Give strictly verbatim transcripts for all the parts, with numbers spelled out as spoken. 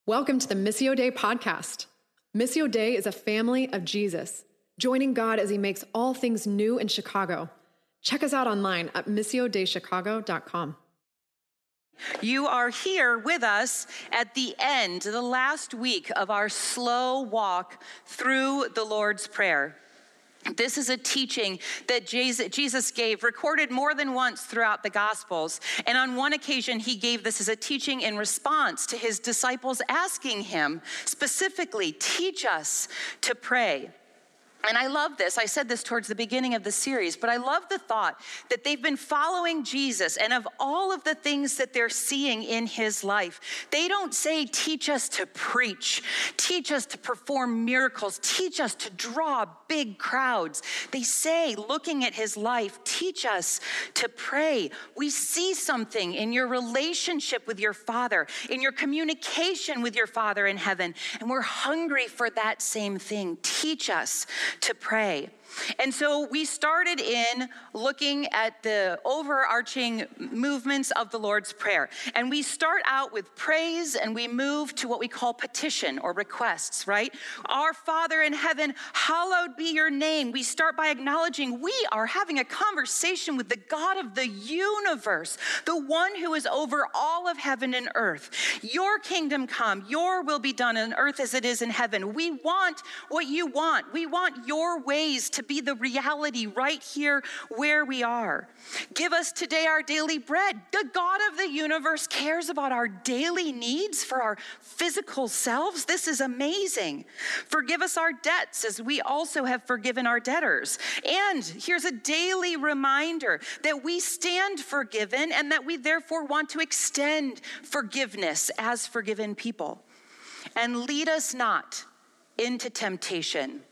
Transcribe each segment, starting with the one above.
Welcome to the Missio Dei podcast. Missio Dei is a family of Jesus, joining God as he makes all things new in Chicago. Check us out online at missio dei chicago dot com. You are here with us at the end, the last week of our slow walk through the Lord's Prayer. This is a teaching that Jesus gave, recorded more than once throughout the Gospels. And on one occasion, he gave this as a teaching in response to his disciples asking him specifically, teach us to pray. And I love this. I said this towards the beginning of the series, but I love the thought that they've been following Jesus, and of all of the things that they're seeing in his life, they don't say, teach us to preach, teach us to perform miracles, teach us to draw big crowds. They say, looking at his life, teach us to pray. We see something in your relationship with your Father, in your communication with your Father in heaven, and we're hungry for that same thing. Teach us to pray. And so we started in looking at the overarching movements of the Lord's Prayer. And we start out with praise and we move to what we call petition or requests, right? Our Father in heaven, hallowed be your name. We start by acknowledging we are having a conversation with the God of the universe, the one who is over all of heaven and earth. Your kingdom come, your will be done on earth as it is in heaven. We want what you want. We want your ways to be the reality right here where we are. Give us today our daily bread. The God of the universe cares about our daily needs for our physical selves. This is amazing. Forgive us our debts as we also have forgiven our debtors. And here's a daily reminder that we stand forgiven and that we therefore want to extend forgiveness as forgiven people. And lead us not into temptation,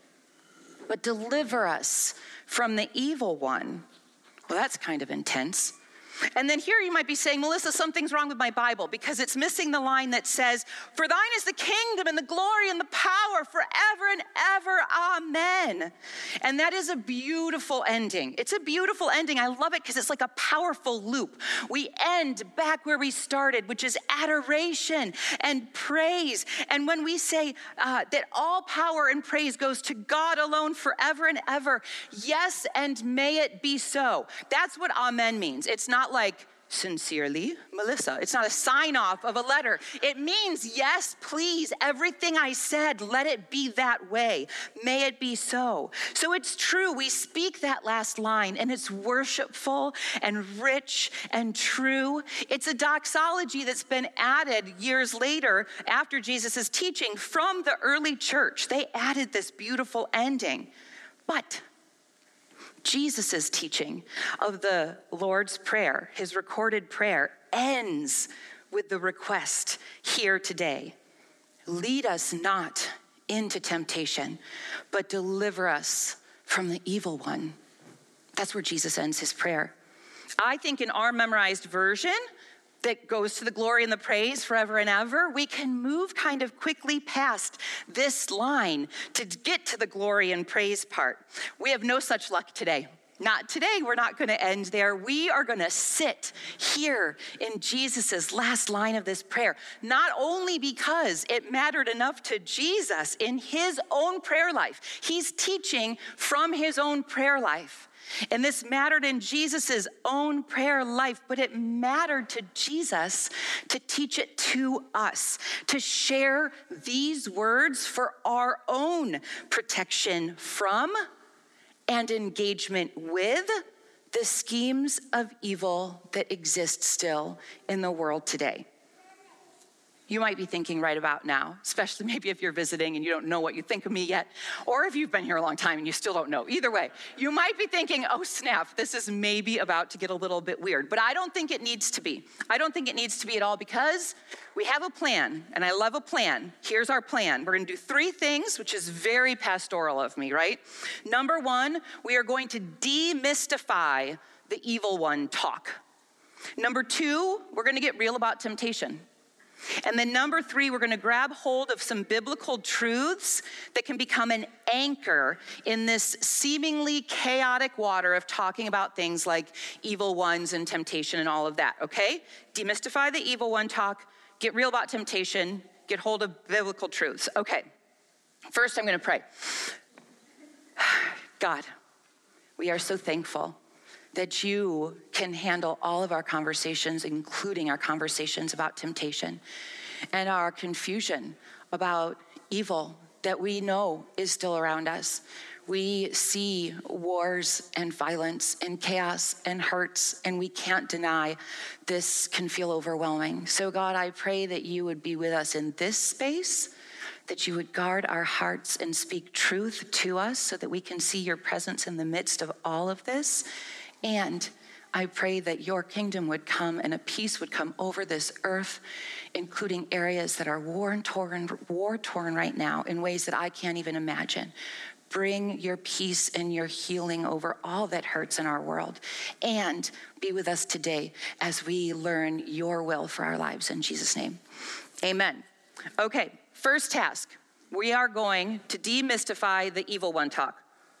but deliver us from the evil one. Well, that's kind of intense. And then here you might be saying, Melissa, something's wrong with my Bible because it's missing the line that says, for thine is the kingdom and the glory and the power forever and ever, amen. And that is a beautiful ending. It's a beautiful ending. I love it because it's like a powerful loop. We end back where we started, which is adoration and praise. And when we say uh, that all power and praise goes to God alone forever and ever, yes, and may it be so. That's what amen means. It's not like, sincerely, Melissa. It's not a sign off of a letter. It means, yes, please, everything I said, let it be that way. May it be so. So it's true. We speak that last line and it's worshipful and rich and true. It's a doxology that's been added years later after Jesus' teaching from the early church. They added this beautiful ending. But Jesus' teaching of the Lord's Prayer, his recorded prayer, ends with the request here today. Lead us not into temptation, but deliver us from the evil one. That's where Jesus ends his prayer. I think in our memorized version that goes to the glory and the praise forever and ever, we can move kind of quickly past this line to get to the glory and praise part. We have no such luck today. Not today. We're not going to end there. We are going to sit here in Jesus's last line of this prayer, not only because it mattered enough to Jesus in his own prayer life. He's teaching from his own prayer life. And this mattered in Jesus's own prayer life, but it mattered to Jesus to teach it to us, to share these words for our own protection from and engagement with the schemes of evil that exist still in the world today. You might be thinking right about now, especially maybe if you're visiting and you don't know what you think of me yet, or if you've been here a long time and you still don't know. Either way, you might be thinking, oh snap, this is maybe about to get a little bit weird. But I don't think it needs to be. I don't think it needs to be at all because we have a plan, and I love a plan. Here's our plan. We're going to do three things, which is very pastoral of me, right? Number one, we are going to demystify the evil one talk. Number two, we're going to get real about temptation. And then number three, we're going to grab hold of some biblical truths that can become an anchor in this seemingly chaotic water of talking about things like evil ones and temptation and all of that, okay? Demystify the evil one talk, get real about temptation, get hold of biblical truths. Okay, first I'm going to pray. God, we are so thankful that you can handle all of our conversations, including our conversations about temptation and our confusion about evil that we know is still around us. We see wars and violence and chaos and hurts, and we can't deny this can feel overwhelming. So God, I pray that you would be with us in this space, that you would guard our hearts and speak truth to us so that we can see your presence in the midst of all of this. And I pray that your kingdom would come and a peace would come over this earth, including areas that are war-torn, war-torn right now in ways that I can't even imagine. Bring your peace and your healing over all that hurts in our world. And be with us today as we learn your will for our lives. In Jesus' name, amen. Okay, first task. We are going to demystify the evil one talk.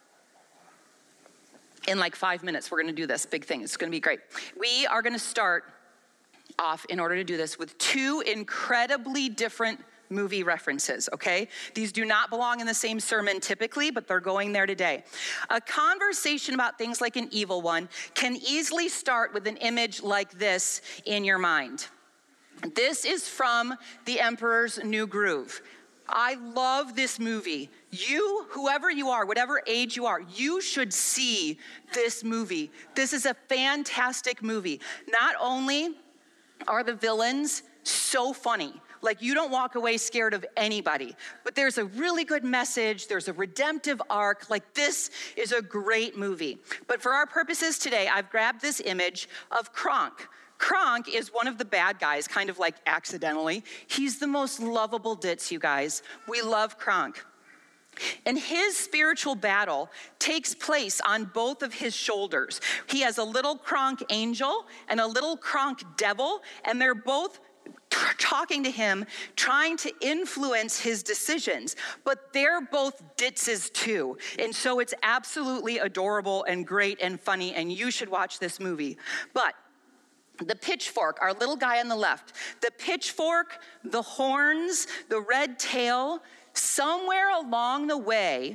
In like five minutes, we're going to do this big thing. It's going to be great. We are going to start off, in order to do this, with two incredibly different movie references, okay? These do not belong in the same sermon typically, but they're going there today. A conversation about things like an evil one can easily start with an image like this in your mind. This is from The Emperor's New Groove. I love this movie. You, whoever you are, whatever age you are, you should see this movie. This is a fantastic movie. Not only are the villains so funny, like you don't walk away scared of anybody, but there's a really good message. There's a redemptive arc. Like this is a great movie. But for our purposes today, I've grabbed this image of Kronk. Kronk is one of the bad guys, kind of like accidentally. He's the most lovable ditz, you guys. We love Kronk. And his spiritual battle takes place on both of his shoulders. He has a little Kronk angel and a little Kronk devil, and they're both talking to him, trying to influence his decisions, but they're both ditzes too. And so it's absolutely adorable and great and funny, and you should watch this movie. But the pitchfork, our little guy on the left, the pitchfork, the horns, the red tail, somewhere along the way,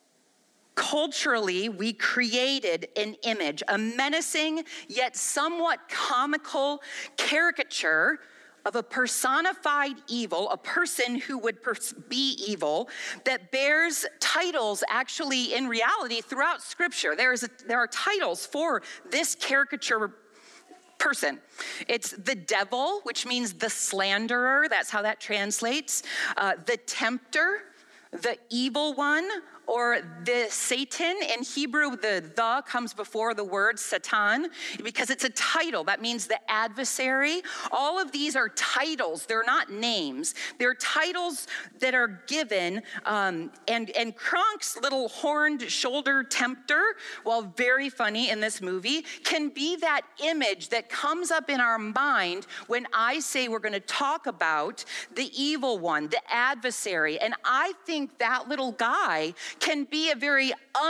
culturally, we created an image, a menacing yet somewhat comical caricature of a personified evil, a person who would pers- be evil, that bears titles actually in reality throughout Scripture. There is a, there are titles for this caricature person. It's the devil, which means the slanderer. That's how that translates. Uh, the tempter, the evil one, or the Satan. In Hebrew, the the comes before the word Satan because it's a title. That means the adversary. All of these are titles. They're not names. They're titles that are given. Um, and, and Kronk's little horned shoulder tempter, while very funny in this movie, can be that image that comes up in our mind when I say we're going to talk about the evil one, the adversary. And I think that little guy can be a very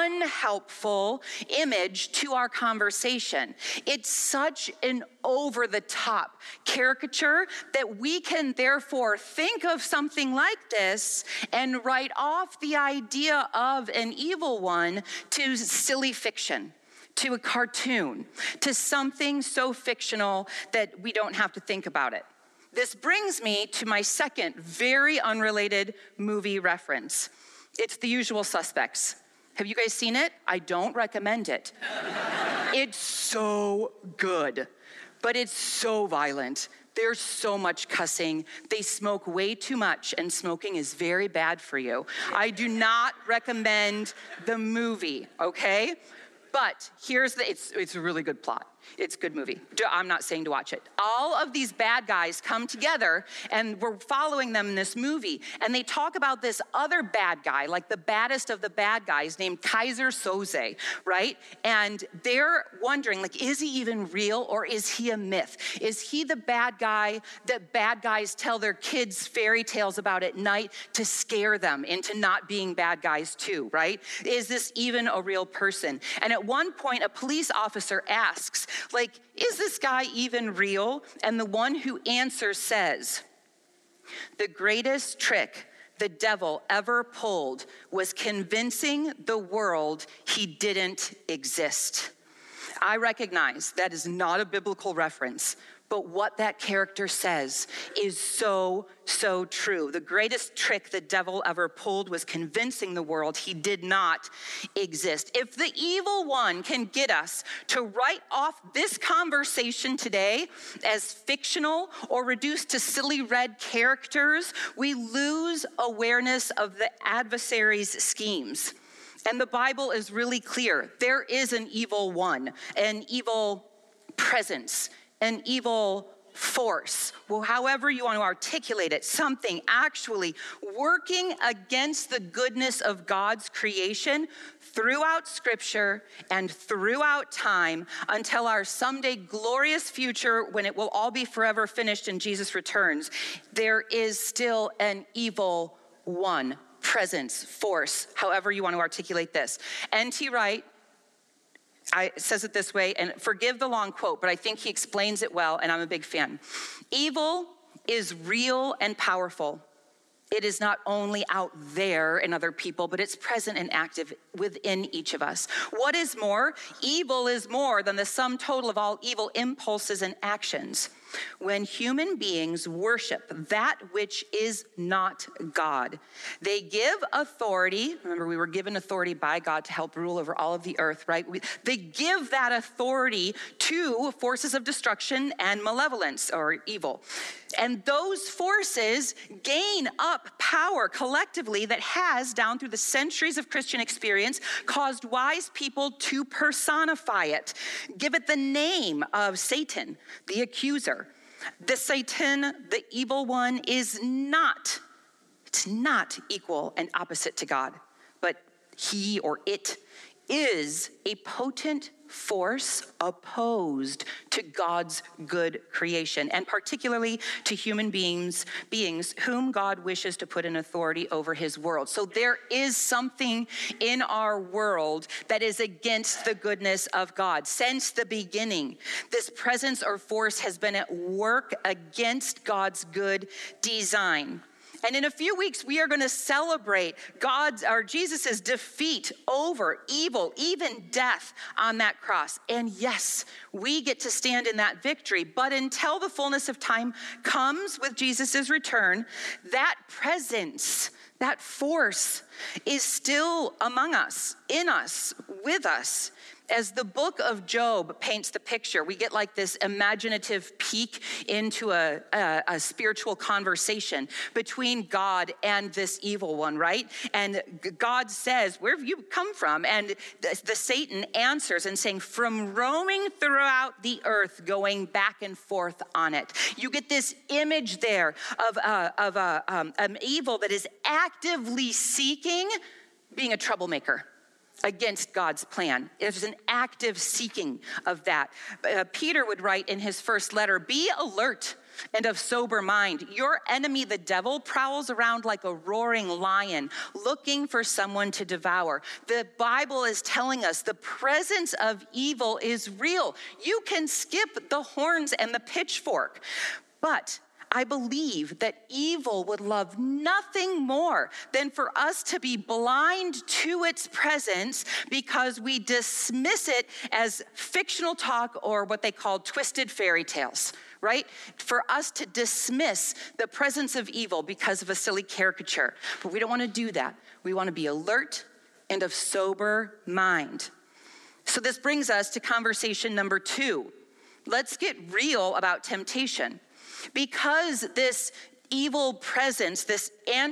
unhelpful image to our conversation. It's such an over-the-top caricature that we can therefore think of something like this and write off the idea of an evil one to silly fiction, to a cartoon, to something so fictional that we don't have to think about it. This brings me to my second very unrelated movie reference. It's The Usual Suspects. Have you guys seen it? I don't recommend it. It's so good, but it's so violent. There's so much cussing. They smoke way too much, and smoking is very bad for you. I do not recommend the movie, okay? But here's the, it's, it's a really good plot. It's a good movie. I'm not saying to watch it. All of these bad guys come together, and we're following them in this movie. And they talk about this other bad guy, like the baddest of the bad guys, named Kaiser Soze, right? And they're wondering, like, is he even real, or is he a myth? Is he the bad guy that bad guys tell their kids fairy tales about at night to scare them into not being bad guys too, right? Is this even a real person? And at one point, a police officer asks, like, is this guy even real? And the one who answers says, The greatest trick the devil ever pulled was convincing the world he didn't exist. I recognize that is not a biblical reference, but what that character says is so, so true. The greatest trick the devil ever pulled was convincing the world he did not exist. If the evil one can get us to write off this conversation today as fictional or reduced to silly red characters, we lose awareness of the adversary's schemes. And the Bible is really clear. There is an evil one, an evil presence, an evil force, well, however you want to articulate it, something actually working against the goodness of God's creation throughout Scripture and throughout time until our someday glorious future when it will all be forever finished and Jesus returns. There is still an evil one, presence, force, however you want to articulate this. N T Wright I, says it this way, and forgive the long quote, but I think he explains it well, and I'm a big fan. Evil is real and powerful. It is not only out there in other people, but it's present and active within each of us. What is more, evil is more than the sum total of all evil impulses and actions. When human beings worship that which is not God, they give authority. Remember, we were given authority by God to help rule over all of the earth, right? We, they give that authority to forces of destruction and malevolence or evil. And those forces gain up power collectively that has, down through the centuries of Christian experience, caused wise people to personify it. Give it the name of Satan, the accuser. The Satan, the evil one, is not, it's not equal and opposite to God, but he or it is a potent force opposed to God's good creation, and particularly to human beings, beings whom God wishes to put in authority over his world. So there is something in our world that is against the goodness of God. Since the beginning, this presence or force has been at work against God's good design. And in a few weeks, we are going to celebrate God's or Jesus's defeat over evil, even death on that cross. And yes, we get to stand in that victory. But until the fullness of time comes with Jesus's return, that presence, that force is still among us, in us, with us. As the book of Job paints the picture, we get like this imaginative peek into a, a, a spiritual conversation between God and this evil one, right? And God says, where have you come from? And the, the Satan answers and saying, from roaming throughout the earth, going back and forth on it. You get this image there of, uh, of uh, um, an evil that is actively seeking being a troublemaker against God's plan. There's an active seeking of that. Uh, Peter would write in his first letter, be alert and of sober mind. Your enemy, the devil, prowls around like a roaring lion, looking for someone to devour. The Bible is telling us the presence of evil is real. You can skip the horns and the pitchfork, but I believe that evil would love nothing more than for us to be blind to its presence because we dismiss it as fictional talk or what they call twisted fairy tales, right? For us to dismiss the presence of evil because of a silly caricature. But we don't want to do that. We want to be alert and of sober mind. So this brings us to conversation number two. Let's get real about temptation. Because this evil presence, this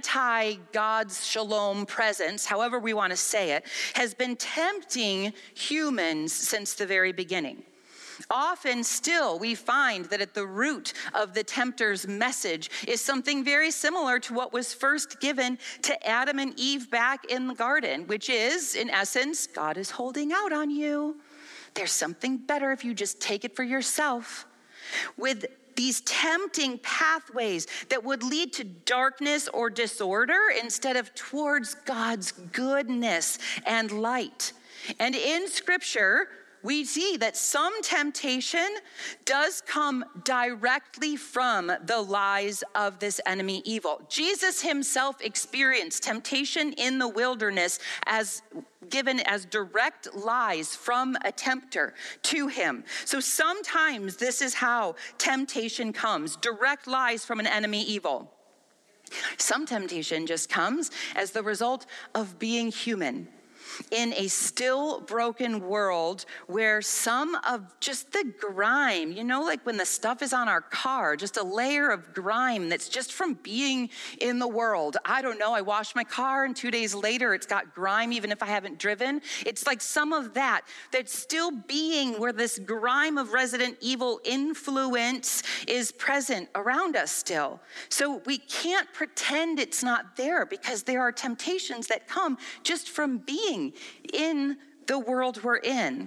anti-God's shalom presence, however we want to say it, has been tempting humans since the very beginning. Often still, we find that at the root of the tempter's message is something very similar to what was first given to Adam and Eve back in the garden, which is, in essence, God is holding out on you. There's something better if you just take it for yourself. With these tempting pathways that would lead to darkness or disorder instead of towards God's goodness and light. And in Scripture, we see that some temptation does come directly from the lies of this enemy evil. Jesus himself experienced temptation in the wilderness as given as direct lies from a tempter to him. So sometimes this is how temptation comes, direct lies from an enemy evil. Some temptation just comes as the result of being human in a still broken world where some of just the grime, you know, like when the stuff is on our car, just a layer of grime that's just from being in the world. I don't know, I washed my car and two days later it's got grime even if I haven't driven. It's like some of that that's still being where this grime of resident evil influence is present around us still. So we can't pretend it's not there because there are temptations that come just from being in the world we're in.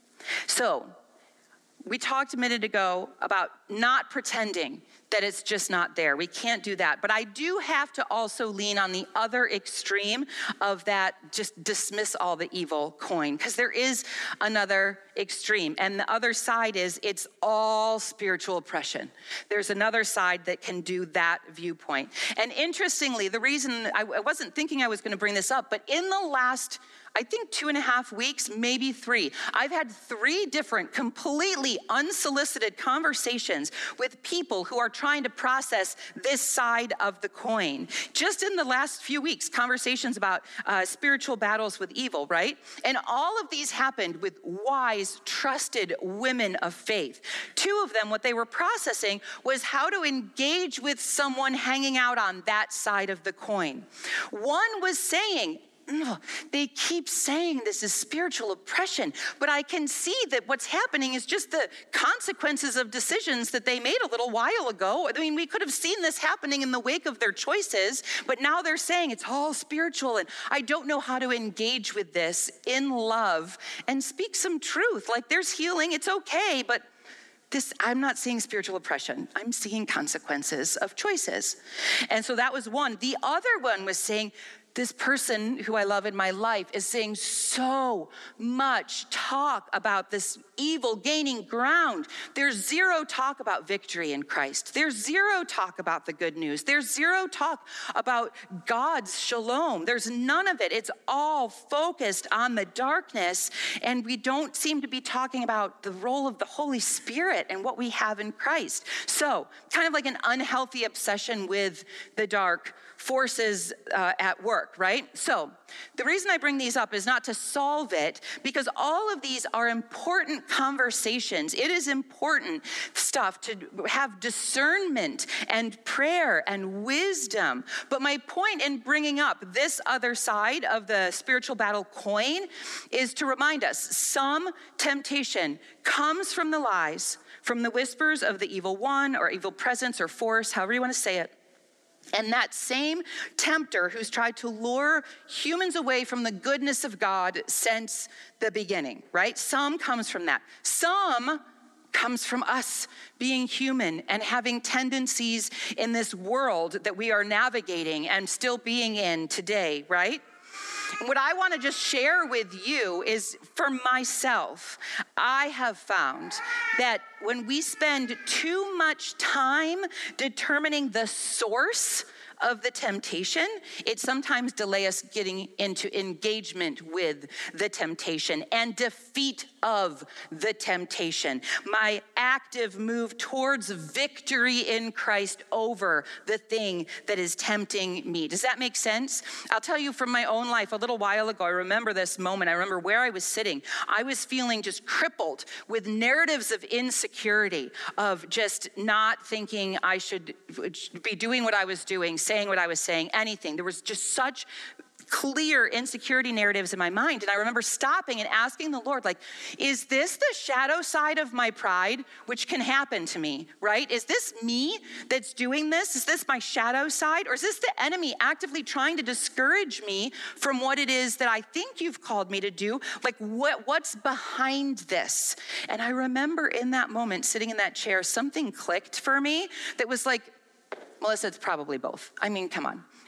So we talked a minute ago about not pretending that it's just not there. We can't do that. But I do have to also lean on the other extreme of that just dismiss all the evil coin, because there is another extreme. And the other side is it's all spiritual oppression. There's another side that can do that viewpoint. And interestingly, the reason I, I wasn't thinking I was going to bring this up, but in the last I think two and a half weeks, maybe three. I've had three different completely unsolicited conversations with people who are trying to process this side of the coin. Just in the last few weeks, conversations about uh, spiritual battles with evil, right? And all of these happened with wise, trusted women of faith. Two of them, what they were processing was how to engage with someone hanging out on that side of the coin. One was saying, no, they keep saying this is spiritual oppression, but I can see that what's happening is just the consequences of decisions that they made a little while ago. I mean, we could have seen this happening in the wake of their choices, but now they're saying it's all spiritual, and I don't know how to engage with this in love and speak some truth. Like, there's healing, it's okay, but This, I'm not seeing spiritual oppression. I'm seeing consequences of choices. And so that was one. The other one was saying, this person who I love in my life is saying so much talk about this evil gaining ground. There's zero talk about victory in Christ. There's zero talk about the good news. There's zero talk about God's shalom. There's none of it. It's all focused on the darkness, and we don't seem to be talking about the role of the Holy Spirit and what we have in Christ. So, kind of like an unhealthy obsession with the dark forces uh, at work, right? So the reason I bring these up is not to solve it, because all of these are important conversations. It is important stuff to have discernment and prayer and wisdom. But my point in bringing up this other side of the spiritual battle coin is to remind us some temptation comes from the lies, from the whispers of the evil one or evil presence or force, however you want to say it. And that same tempter who's tried to lure humans away from the goodness of God since the beginning, right? Some comes from that. Some comes from us being human and having tendencies in this world that we are navigating and still being in today, right? What I want to just share with you is, for myself, I have found that when we spend too much time determining the source of the temptation, it sometimes delays us getting into engagement with the temptation and defeat of the temptation. My active move towards victory in Christ over the thing that is tempting me. Does that make sense? I'll tell you from my own life, a little while ago, I remember this moment. I remember where I was sitting. I was feeling just crippled with narratives of insecurity, of just not thinking I should be doing what I was doing, saying what I was saying, anything. There was just such clear insecurity narratives in my mind. And I remember stopping and asking the Lord, like, is this the shadow side of my pride, which can happen to me, right? Is this me that's doing this? Is this my shadow side? Or is this the enemy actively trying to discourage me from what it is that I think you've called me to do? Like, what, what's behind this? And I remember in that moment, sitting in that chair, something clicked for me that was like, Melissa, it's probably both. I mean, come on.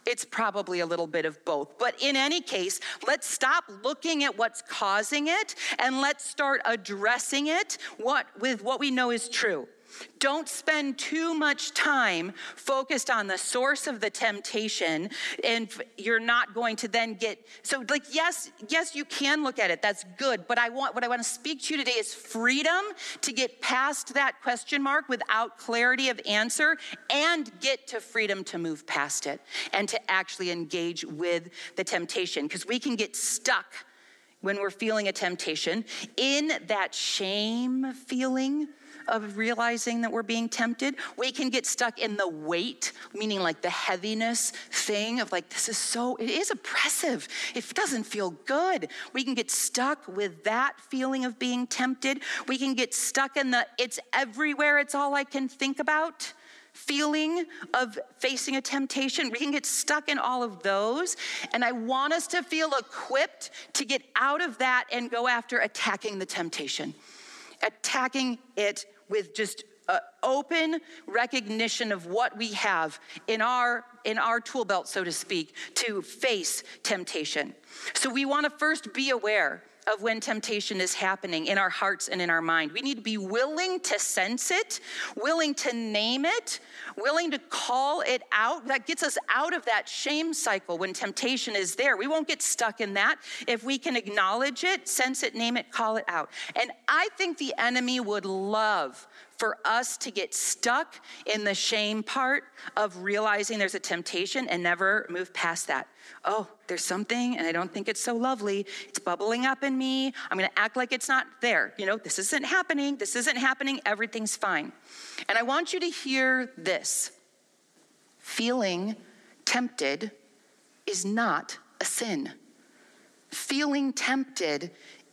It's probably a little bit of both. But in any case, let's stop looking at what's causing it and let's start addressing it what, with what we know is true. Don't spend too much time focused on the source of the temptation, and you're not going to then get, so like, yes, yes, you can look at it, that's good, but I want, what I want to speak to you today is freedom to get past that question mark without clarity of answer, and get to freedom to move past it, and to actually engage with the temptation, because we can get stuck when we're feeling a temptation in that shame feeling of realizing that we're being tempted. We can get stuck in the weight, meaning like the heaviness thing of like, this is so, it is oppressive. It doesn't feel good. We can get stuck with that feeling of being tempted. We can get stuck in the, it's everywhere, it's all I can think about feeling of facing a temptation. We can get stuck in all of those. And I want us to feel equipped to get out of that and go after attacking the temptation. Attacking it with just uh, open recognition of what we have in our in our tool belt, so to speak, to face temptation. So we want to first be aware of when temptation is happening in our hearts and in our mind. We need to be willing to sense it, willing to name it, willing to call it out. That gets us out of that shame cycle when temptation is there. We won't get stuck in that if we can acknowledge it, sense it, name it, call it out. And I think the enemy would love for us to get stuck in the shame part of realizing there's a temptation and never move past that. Oh, there's something and I don't think it's so lovely. It's bubbling up in me. I'm going to act like it's not there. You know, this isn't happening. This isn't happening. Everything's fine. And I want you to hear this. Feeling tempted is not a sin. Feeling tempted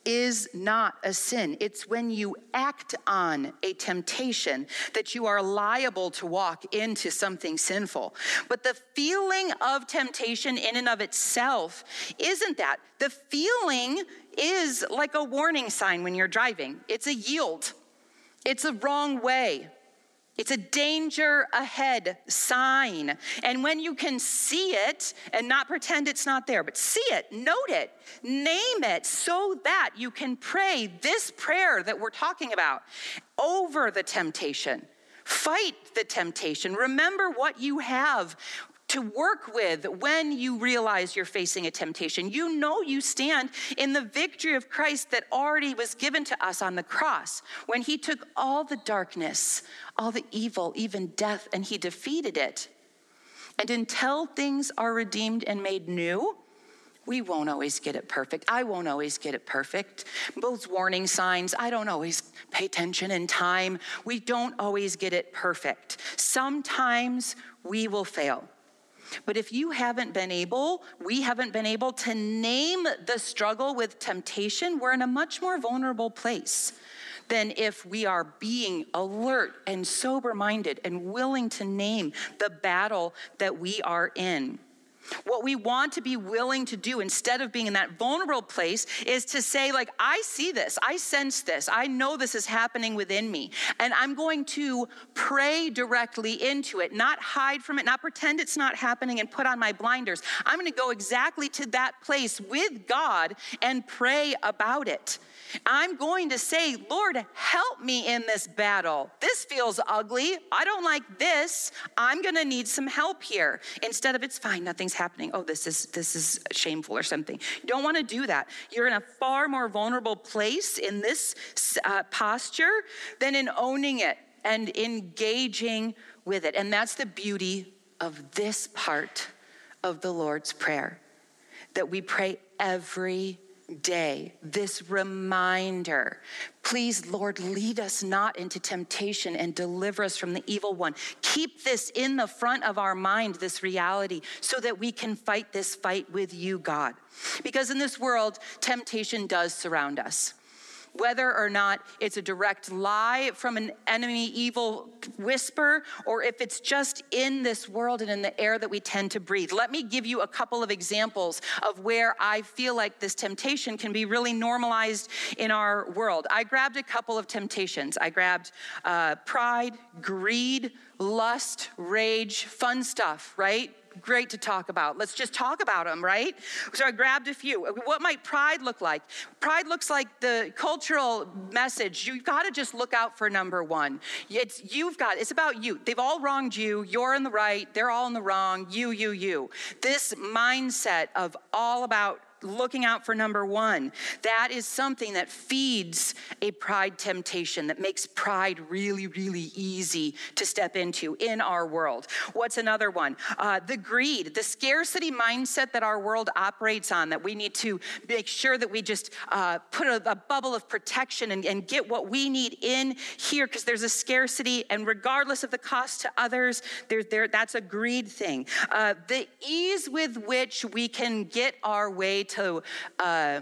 is not a sin. It's when you act on a temptation that you are liable to walk into something sinful. But the feeling of temptation in and of itself isn't that. The feeling is like a warning sign when you're driving. It's a yield. It's a wrong way. It's a danger ahead sign. And when you can see it and not pretend it's not there, but see it, note it, name it so that you can pray this prayer that we're talking about over the temptation. Fight the temptation. Remember what you have to work with when you realize you're facing a temptation. You know you stand in the victory of Christ that already was given to us on the cross when he took all the darkness, all the evil, even death, and he defeated it. And until things are redeemed and made new, we won't always get it perfect. I won't always get it perfect. Those warning signs, I don't always pay attention in time. We don't always get it perfect. Sometimes we will fail. But if you haven't been able, we haven't been able to name the struggle with temptation, we're in a much more vulnerable place than if we are being alert and sober-minded and willing to name the battle that we are in. What we want to be willing to do instead of being in that vulnerable place is to say, like, I see this, I sense this, I know this is happening within me, and I'm going to pray directly into it, not hide from it, not pretend it's not happening and put on my blinders. I'm going to go exactly to that place with God and pray about it. I'm going to say, Lord, help me in this battle. This feels ugly. I don't like this. I'm going to need some help here. Instead of it's fine, nothing's happening. Oh, this is this is shameful or something. You don't want to do that. You're in a far more vulnerable place in this uh, posture than in owning it and engaging with it. And that's the beauty of this part of the Lord's Prayer, that we pray every day, this reminder. Please, Lord, lead us not into temptation and deliver us from the evil one. Keep this in the front of our mind, this reality, so that we can fight this fight with you, God. Because in this world, temptation does surround us. Whether or not it's a direct lie from an enemy evil whisper, or if it's just in this world and in the air that we tend to breathe. Let me give you a couple of examples of where I feel like this temptation can be really normalized in our world. I grabbed a couple of temptations. I grabbed uh, pride, greed, lust, rage, fun stuff, right? great to talk about. Let's just talk about them, right? So I grabbed a few. What might pride look like? Pride looks like the cultural message. You've got to just look out for number one. It's you've got, it's about you. They've all wronged you. You're in the right. They're all in the wrong. You, you, you. This mindset of all about looking out for number one, that is something that feeds a pride temptation, that makes pride really, really easy to step into in our world. What's another one? Uh, the greed, the scarcity mindset that our world operates on, that we need to make sure that we just uh, put a, a bubble of protection and, and get what we need in here because there's a scarcity, and regardless of the cost to others, there, there, that's a greed thing. Uh, the ease with which we can get our way to uh,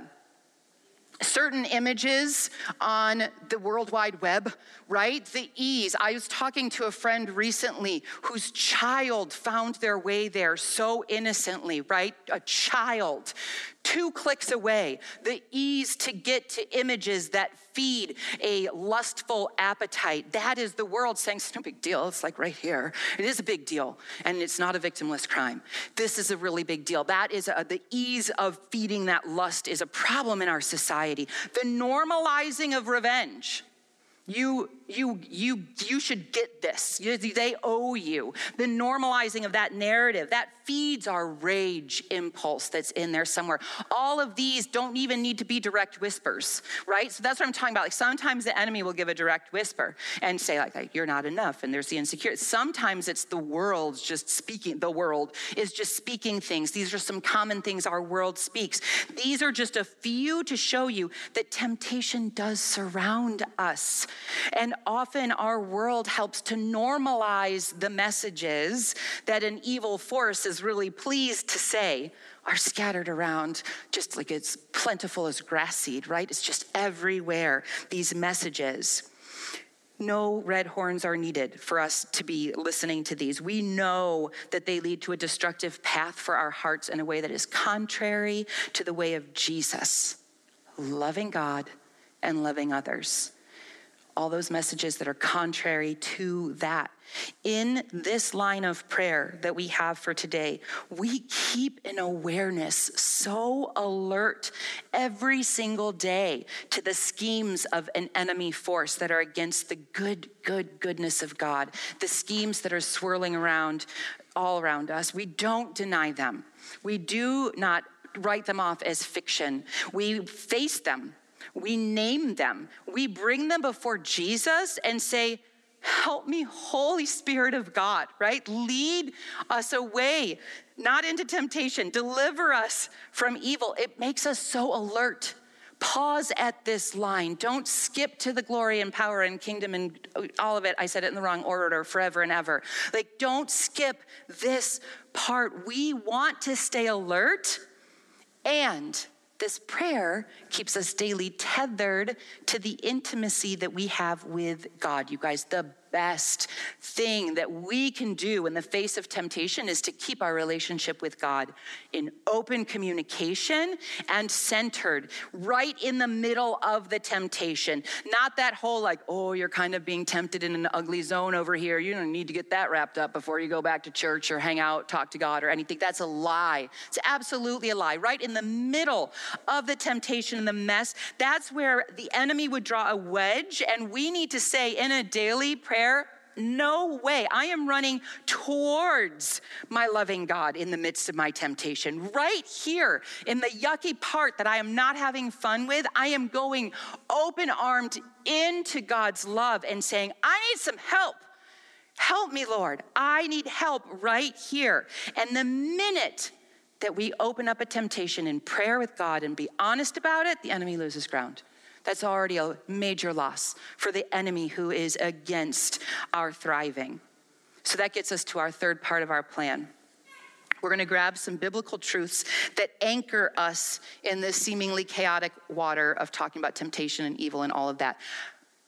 certain images on the World Wide Web, right? The ease. I was talking to a friend recently whose child found their way there so innocently, right? A child. Two clicks away, the ease to get to images that feed a lustful appetite. That is the world saying, it's no big deal. It's like right here. It is a big deal, and it's not a victimless crime. This is a really big deal. That is a, the ease of feeding that lust is a problem in our society. The normalizing of revenge. You, you, you, you should get this. They owe you. The normalizing of that narrative, that feeds our rage impulse that's in there somewhere. All of these don't even need to be direct whispers, right? So that's what I'm talking about. Like sometimes the enemy will give a direct whisper and say like, like you're not enough, and there's the insecurity. Sometimes it's the world's just speaking. The world is just speaking things. These are some common things our world speaks. These are just a few to show you that temptation does surround us. And often our world helps to normalize the messages that an evil force is really pleased to say are scattered around just like it's plentiful as grass seed, right? It's just everywhere, these messages. No red horns are needed for us to be listening to these. We know that they lead to a destructive path for our hearts in a way that is contrary to the way of Jesus, loving God and loving others. All those messages that are contrary to that. In this line of prayer that we have for today, we keep an awareness so alert every single day to the schemes of an enemy force that are against the good, good, goodness of God, the schemes that are swirling around all around us. We don't deny them. We do not write them off as fiction. We face them. We name them. We bring them before Jesus and say, help me, Holy Spirit of God, right? Lead us away, not into temptation. Deliver us from evil. It makes us so alert. Pause at this line. Don't skip to the glory and power and kingdom and all of it. I said it in the wrong order, forever and ever. Like, don't skip this part. We want to stay alert, and this prayer keeps us daily tethered to the intimacy that we have with God. You guys, the best thing that we can do in the face of temptation is to keep our relationship with God in open communication and centered right in the middle of the temptation. Not that whole like, oh, you're kind of being tempted in an ugly zone over here. You don't need to get that wrapped up before you go back to church or hang out, talk to God or anything. That's a lie. It's absolutely a lie. Right in the middle of the temptation and the mess, that's where the enemy would draw a wedge, and we need to say in a daily prayer, no way. I am running towards my loving God in the midst of my temptation. Right here in the yucky part that I am not having fun with, I am going open-armed into God's love and saying, I need some help. Help me, Lord. I need help right here. And the minute that we open up a temptation in prayer with God and be honest about it, the enemy loses ground. That's already a major loss for the enemy who is against our thriving. So that gets us to our third part of our plan. We're going to grab some biblical truths that anchor us in this seemingly chaotic water of talking about temptation and evil and all of that.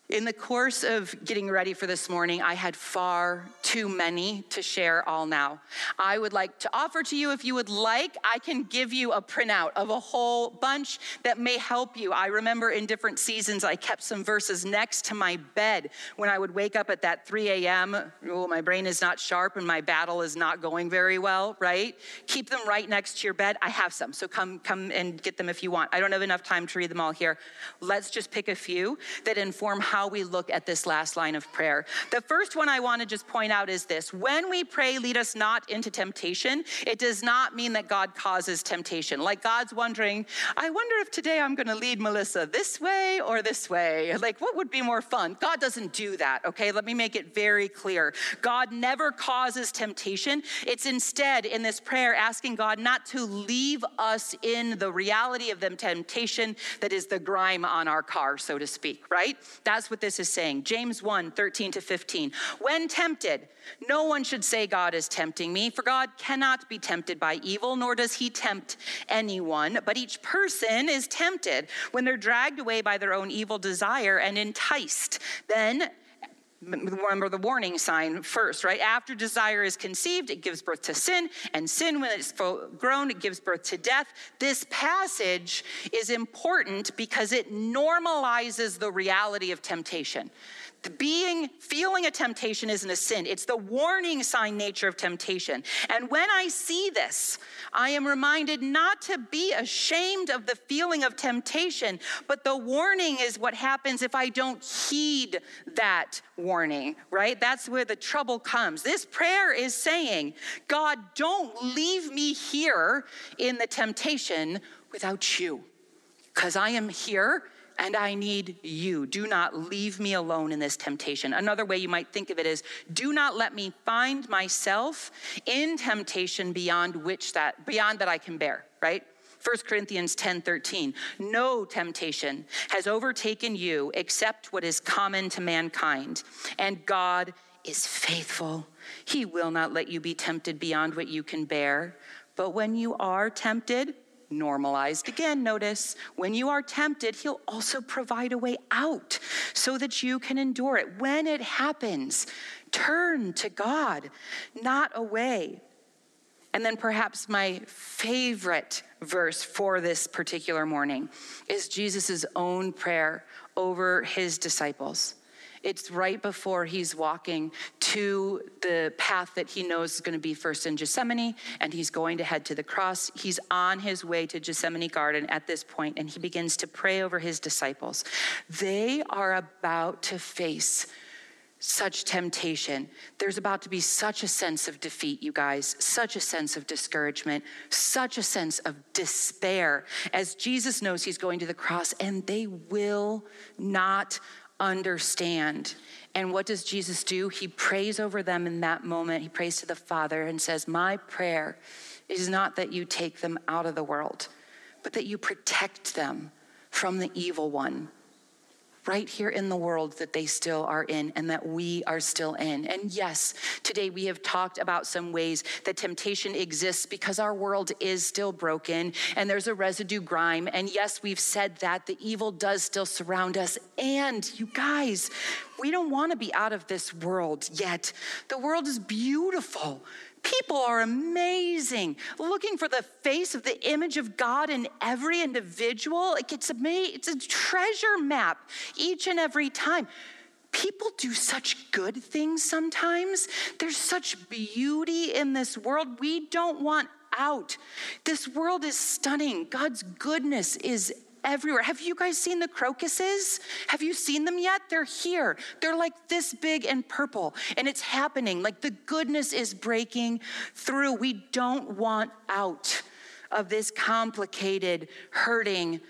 In the course of getting ready for this morning, I had far too many to share all now. I would like to offer to you, if you would like, I can give you a printout of a whole bunch that may help you. I remember in different seasons, I kept some verses next to my bed when I would wake up at that three a.m. Oh, my brain is not sharp and my battle is not going very well, right? Keep them right next to your bed. I have some, so come, come and get them if you want. I don't have enough time to read them all here. Let's just pick a few that inform how How we look at this last line of prayer. The first one I want to just point out is this: when we pray, lead us not into temptation, it does not mean that God causes temptation. Like God's wondering, I wonder if today I'm going to lead Melissa this way or this way. Like, what would be more fun? God doesn't do that, okay? Let me make it very clear. God never causes temptation. It's instead in this prayer asking God not to leave us in the reality of the temptation that is the grime on our car, so to speak, right? That's what this is saying. James one, thirteen to fifteen. When tempted, no one should say God is tempting me, for God cannot be tempted by evil, nor does he tempt anyone. But each person is tempted when they're dragged away by their own evil desire and enticed. Then, remember the warning sign first, right? After desire is conceived, it gives birth to sin, and sin, when it's full grown, it gives birth to death. This passage is important because it normalizes the reality of temptation. The being, feeling a temptation isn't a sin. It's the warning sign nature of temptation. And when I see this, I am reminded not to be ashamed of the feeling of temptation, but the warning is what happens if I don't heed that warning, right? That's where the trouble comes. This prayer is saying, God, don't leave me here in the temptation without you, because I am here and I need you. Do not leave me alone in this temptation. Another way you might think of it is, do not let me find myself in temptation beyond which that, beyond that I can bear, right? First Corinthians ten thirteen, no temptation has overtaken you except what is common to mankind, and God is faithful. He will not let you be tempted beyond what you can bear. But when you are tempted, normalized again, notice, when you are tempted, he'll also provide a way out so that you can endure it. When it happens, turn to God, not away. And then perhaps my favorite verse for this particular morning is Jesus' own prayer over his disciples. It's right before he's walking to the path that he knows is going to be first in Gethsemane, and he's going to head to the cross. He's on his way to Gethsemane Garden at this point, and he begins to pray over his disciples. They are about to face such temptation. There's about to be such a sense of defeat, you guys, such a sense of discouragement, such a sense of despair, as Jesus knows he's going to the cross, and they will not understand. And what does Jesus do? He prays over them in that moment. He prays to the Father and says, my prayer is not that you take them out of the world, but that you protect them from the evil one right here in the world that they still are in and that we are still in. And yes, today we have talked about some ways that temptation exists because our world is still broken and there's a residue grime. And yes, we've said that the evil does still surround us. And you guys, we don't want to be out of this world yet. The world is beautiful. People are amazing. Looking for the face of the image of God in every individual. It's amazing. It's a treasure map each and every time. People do such good things sometimes. There's such beauty in this world. We don't want out. This world is stunning. God's goodness is everywhere. Have you guys seen the crocuses? Have you seen them yet? They're here. They're like this big and purple, and it's happening. Like the goodness is breaking through. We don't want out of this complicated, hurting,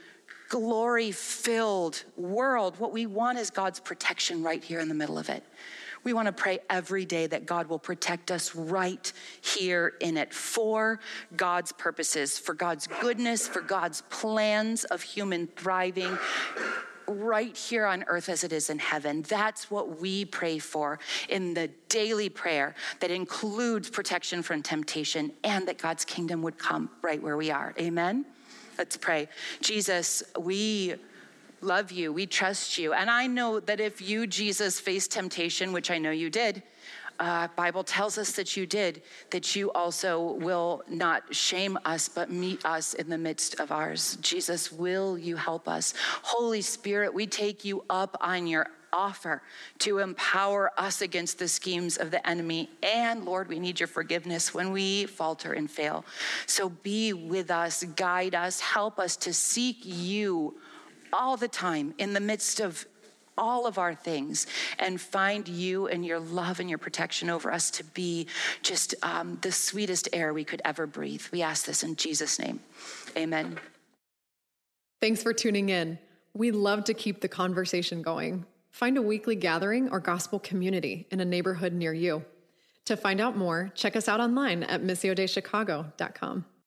glory-filled world. What we want is God's protection right here in the middle of it. We want to pray every day that God will protect us right here in it for God's purposes, for God's goodness, for God's plans of human thriving right here on earth as it is in heaven. That's what we pray for in the daily prayer that includes protection from temptation and that God's kingdom would come right where we are. Amen? Let's pray. Jesus, we love you. We trust you. And I know that if you, Jesus, faced temptation, which I know you did, uh, Bible tells us that you did, that you also will not shame us, but meet us in the midst of ours. Jesus, will you help us? Holy Spirit, we take you up on your offer to empower us against the schemes of the enemy. And Lord, we need your forgiveness when we falter and fail. So be with us, guide us, help us to seek you all the time in the midst of all of our things, and find you and your love and your protection over us to be just um, the sweetest air we could ever breathe. We ask this in Jesus' name. Amen. Thanks for tuning in. We love to keep the conversation going. Find a weekly gathering or gospel community in a neighborhood near you. To find out more, check us out online at missio de chicago dot com.